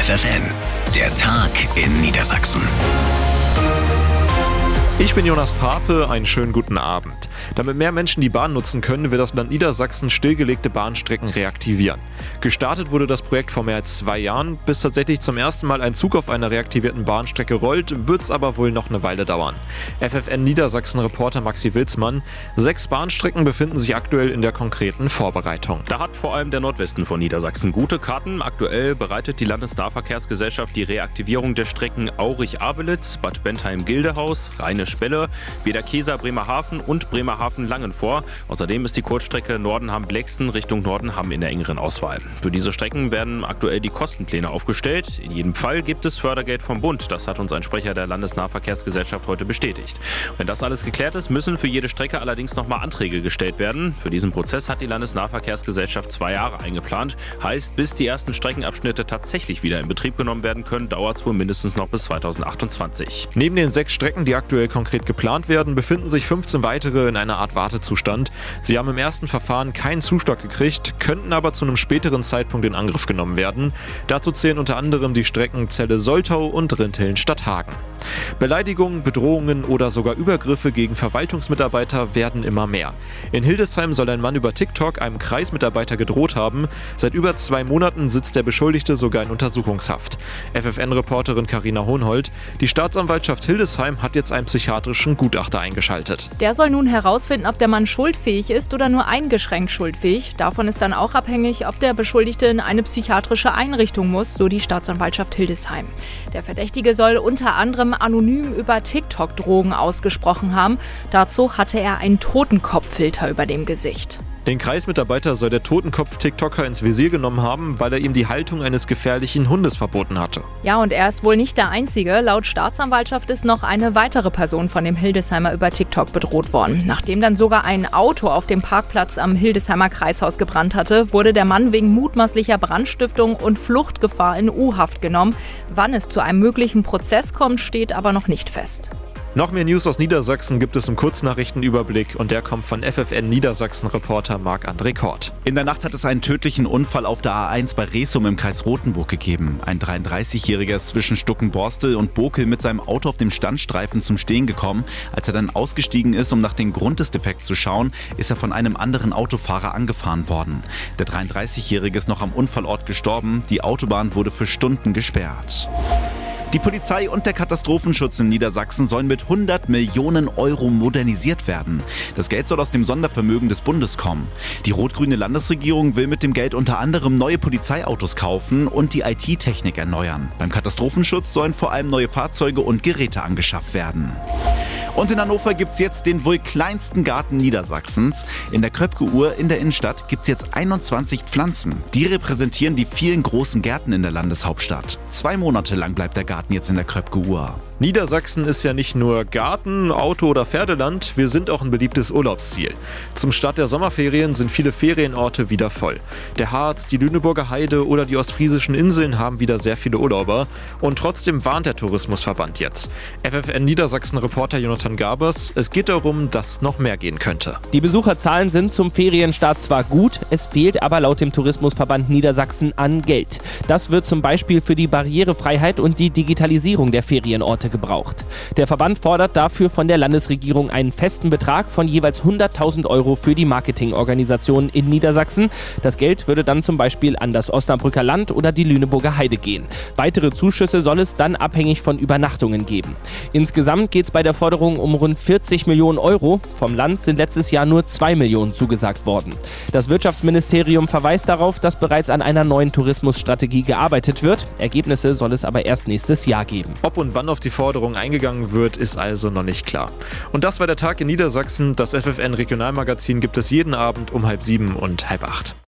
FFN, der Tag in Niedersachsen. Ich bin Jonas Pape, einen schönen guten Abend. Damit mehr Menschen die Bahn nutzen können, will das Land Niedersachsen stillgelegte Bahnstrecken reaktivieren. Gestartet wurde das Projekt vor mehr als 2 Jahren. Bis tatsächlich zum ersten Mal ein Zug auf einer reaktivierten Bahnstrecke rollt, wird es aber wohl noch eine Weile dauern. FFN Niedersachsen-Reporter Maxi Wilsmann: 6 Bahnstrecken befinden sich aktuell in der konkreten Vorbereitung. Da hat vor allem der Nordwesten von Niedersachsen gute Karten. Aktuell bereitet die Landesnahverkehrsgesellschaft die Reaktivierung der Strecken Aurich-Abelitz, Bad Bentheim-Gildehaus, Rheine-Spelle, Bederkesa, Bremerhaven und Bremerhaven-Langen vor. Außerdem ist die Kurzstrecke Nordenham-Blexen Richtung Nordenham in der engeren Auswahl. Für diese Strecken werden aktuell die Kostenpläne aufgestellt. In jedem Fall gibt es Fördergeld vom Bund. Das hat uns ein Sprecher der Landesnahverkehrsgesellschaft heute bestätigt. Wenn das alles geklärt ist, müssen für jede Strecke allerdings nochmal Anträge gestellt werden. Für diesen Prozess hat die Landesnahverkehrsgesellschaft 2 Jahre eingeplant. Heißt, bis die ersten Streckenabschnitte tatsächlich wieder in Betrieb genommen werden können, dauert es wohl mindestens noch bis 2028. Neben den 6 Strecken, die aktuell konkret geplant werden, befinden sich 15 weitere in einer Art Wartezustand. Sie haben im ersten Verfahren keinen Zuschlag gekriegt, könnten aber zu einem späteren Zeitpunkt in Angriff genommen werden. Dazu zählen unter anderem die Strecken Celle-Soltau und Rinteln-Stadthagen. Beleidigungen, Bedrohungen oder sogar Übergriffe gegen Verwaltungsmitarbeiter werden immer mehr. In Hildesheim soll ein Mann über TikTok einem Kreismitarbeiter gedroht haben. Seit über 2 Monaten sitzt der Beschuldigte sogar in Untersuchungshaft. FFN-Reporterin Carina Hohnhold: Die Staatsanwaltschaft Hildesheim hat jetzt einen psychiatrischen Gutachter eingeschaltet. Der soll nun herausfinden, ob der Mann schuldfähig ist oder nur eingeschränkt schuldfähig. Davon ist dann auch abhängig, ob der Beschuldigte in eine psychiatrische Einrichtung muss, so die Staatsanwaltschaft Hildesheim. Der Verdächtige soll unter anderem anonym über TikTok Drogen ausgesprochen haben. Dazu hatte er einen Totenkopffilter über dem Gesicht. Den Kreismitarbeiter soll der Totenkopf-TikToker ins Visier genommen haben, weil er ihm die Haltung eines gefährlichen Hundes verboten hatte. Ja, und er ist wohl nicht der Einzige. Laut Staatsanwaltschaft ist noch eine weitere Person von dem Hildesheimer über TikTok bedroht worden. Nachdem dann sogar ein Auto auf dem Parkplatz am Hildesheimer Kreishaus gebrannt hatte, wurde der Mann wegen mutmaßlicher Brandstiftung und Fluchtgefahr in U-Haft genommen. Wann es zu einem möglichen Prozess kommt, steht aber noch nicht fest. Noch mehr News aus Niedersachsen gibt es im Kurznachrichtenüberblick und der kommt von FFN Niedersachsen-Reporter Marc-André Kort. In der Nacht hat es einen tödlichen Unfall auf der A1 bei Resum im Kreis Rothenburg gegeben. Ein 33-Jähriger ist zwischen Stuckenborstel und Bokel mit seinem Auto auf dem Standstreifen zum Stehen gekommen. Als er dann ausgestiegen ist, um nach dem Grund des Defekts zu schauen, ist er von einem anderen Autofahrer angefahren worden. Der 33-Jährige ist noch am Unfallort gestorben. Die Autobahn wurde für Stunden gesperrt. Die Polizei und der Katastrophenschutz in Niedersachsen sollen mit 100 Millionen Euro modernisiert werden. Das Geld soll aus dem Sondervermögen des Bundes kommen. Die rot-grüne Landesregierung will mit dem Geld unter anderem neue Polizeiautos kaufen und die IT-Technik erneuern. Beim Katastrophenschutz sollen vor allem neue Fahrzeuge und Geräte angeschafft werden. Und in Hannover gibt es jetzt den wohl kleinsten Garten Niedersachsens. In der Kröpke-Uhr in der Innenstadt gibt es jetzt 21 Pflanzen. Die repräsentieren die vielen großen Gärten in der Landeshauptstadt. 2 Monate lang bleibt der Garten jetzt in der Kröpke-Uhr. Niedersachsen ist ja nicht nur Garten, Auto- oder Pferdeland, wir sind auch ein beliebtes Urlaubsziel. Zum Start der Sommerferien sind viele Ferienorte wieder voll. Der Harz, die Lüneburger Heide oder die ostfriesischen Inseln haben wieder sehr viele Urlauber. Und trotzdem warnt der Tourismusverband jetzt. FFN Niedersachsen-Reporter Jonathan Gabers: Es geht darum, dass noch mehr gehen könnte. Die Besucherzahlen sind zum Ferienstart zwar gut, es fehlt aber laut dem Tourismusverband Niedersachsen an Geld. Das wird zum Beispiel für die Barrierefreiheit und die Digitalisierung der Ferienorte gebraucht. Der Verband fordert dafür von der Landesregierung einen festen Betrag von jeweils 100.000 € für die Marketingorganisationen in Niedersachsen. Das Geld würde dann zum Beispiel an das Osnabrücker Land oder die Lüneburger Heide gehen. Weitere Zuschüsse soll es dann abhängig von Übernachtungen geben. Insgesamt geht es bei der Forderung um rund 40 Millionen €. Vom Land sind letztes Jahr nur 2 Millionen zugesagt worden. Das Wirtschaftsministerium verweist darauf, dass bereits an einer neuen Tourismusstrategie gearbeitet wird. Ergebnisse soll es aber erst nächstes Jahr geben. Ob und wann auf die Forderung eingegangen wird, ist also noch nicht klar. Und das war der Tag in Niedersachsen. Das FFN Regionalmagazin gibt es jeden Abend um 6:30 und 7:30.